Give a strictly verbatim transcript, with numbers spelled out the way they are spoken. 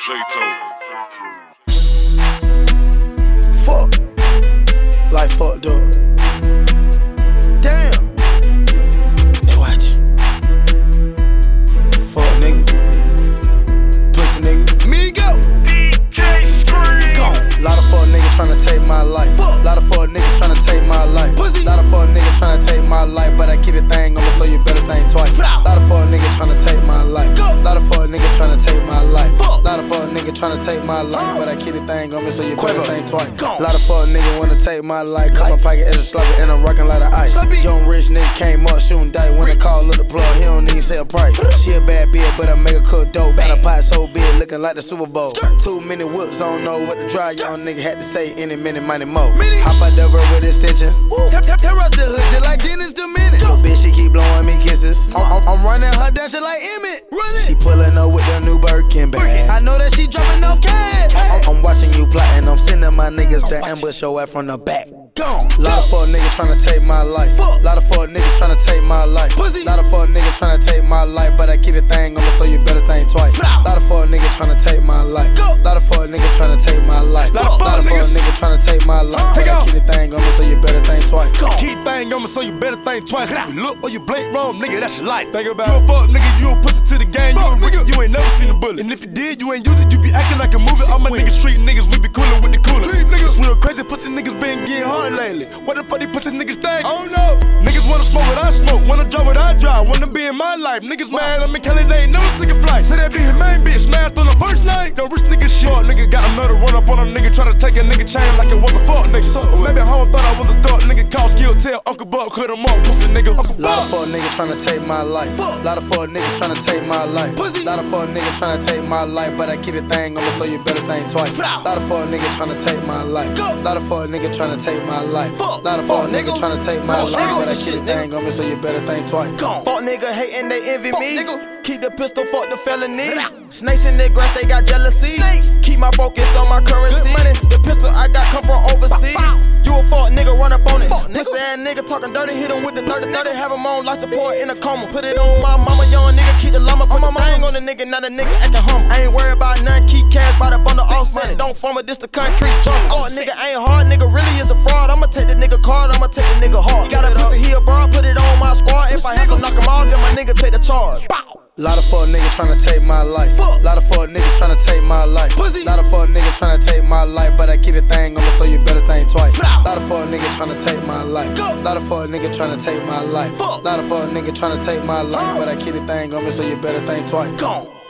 Fuck. Like fuck, dude. Damn. Hey, watch. Fuck, nigga. Pussy, nigga. Me go. D J Scream. Gone. Lot of fuck niggas tryna take my life. Fuck. Lot of fuck niggas tryna take my life. Pussy. Lot of fuck niggas tryna take my life, but I keep the thing on me, so you better think twice. Flow. Lot of fuck niggas tryna take my life. Go. Lot of fuck niggas tryna take my life. Fuck. Lot of fuck niggas tryna take my life, uh. but I keep the thing on me, so you better Quiver. think twice. Gone. Lot of fuck niggas wanna take my life. Cause my pocket extra sloppy and I'm rockin' like a ice. Sloppy. Young rich nigga came up shooting dice. When I call up the plug, he don't even say a price. She a bad bitch, but I make her cook dope. Got a pot so big, looking like the Super Bowl. Skirt. Too many whips, I don't know what to drive. Young nigga had to say any minute, money more. Hop out the verb with extension. Tear up the hood just like Dennis the Minute. Bitch, she keep blowing me kisses. I'm, I'm, I'm running her down just like Emmett. She pulling up with the new Birkin bag. I know that she dropping off cash. I'm, I'm watching you plotting. I'm sending my niggas to ambush your ass from the back. Gone. Lot of fuck niggas tryna take my life. Fuck. Lot of fuck niggas tryna take my life. Pussy. Lot of fuck niggas tryna take my life, but I keep the thing on me, so you better think twice. Flow. Lot of fuck niggas tryna take my life. Go. Lot of fuck niggas tryna take my life. Lot of fuck niggas nigga tryna take my life, uh, but I keep the thing on me, so you better think twice. Go. Keep thing on me, so you better think twice. If you look or you blink wrong, nigga, that's your life. Think about it. You a fuck nigga, you a pussy to the game. Fuck, you a nigga, you ain't never seen a bullet. And if you did, you ain't use it, you be acting like a movie. All my niggas street niggas, we be coolin' with the cooler. Street niggas real crazy, pussy niggas been getting hard lately. What the fuck these pussy niggas think? I don't know. Niggas wanna smoke what I smoke, wanna drive what I drive, wanna be in my life. Niggas mad at me, Kelly, they ain't never took a flight. Say that be his main bitch, smashed on the first night. The rich nigga shit, nigga got another run up on a nigga, try to take a nigga chain like it was a fuck nigga. Maybe home thought I was a dog, nigga called skill, tell Uncle Buck, cut him up, pussy nigga. Lot of fuck niggas tryna take my life. Fuck. Lot of fuck niggas tryna take my life. Pussy. Lot of fuck niggas tryna take my life, but I keep the thing on me, so you better think twice. Flow. Lot of fuck niggas tryna take my life. Go. Lot of fuck niggas tryna take my life. Fuck. Lot of fuck niggas tryna take my life, but I keep the thing on me, so you better think twice. Gone. Fuck nigga hating, they envy fuck me. Nigga. Keep the pistol, fuck the felony. Snakes in their grass, they got jealousy. Snakes. Keep my focus on my currency. Money. The pistol I got come from overseas. Bow, bow. You a fuck nigga, run up on it. Fuck pussy ass nigga talking dirty, hit him with the thirty. thirty, have him on life support in a coma. Put it on my mama, young nigga, keep the llama. Put my thing on the nigga, not a nigga acting humble. I ain't worried about none, keep cash by the bundle offset. Don't form it, this the concrete jungle. Oh, nigga ain't hard, nigga really is a fraud. I'ma take the nigga card, I'ma take the nigga hard. Got a pussy here, bro, put it on my squad. If I have to knock him off, then my nigga take the charge. Bow. Lot of fuck niggas tryna take my life. Fuck. Lot of fuck niggas tryna take my life. Pussy. Lot of fuck niggas tryna take my life, but I keep the thing on me, so you better think twice. Flow. Lot of fuck niggas tryna take my life. Go. Lot of fuck niggas tryna take my life. Fuck. Lot of fuck niggas tryna take my life, uh. but I keep the thing on me, so you better think twice. Gone.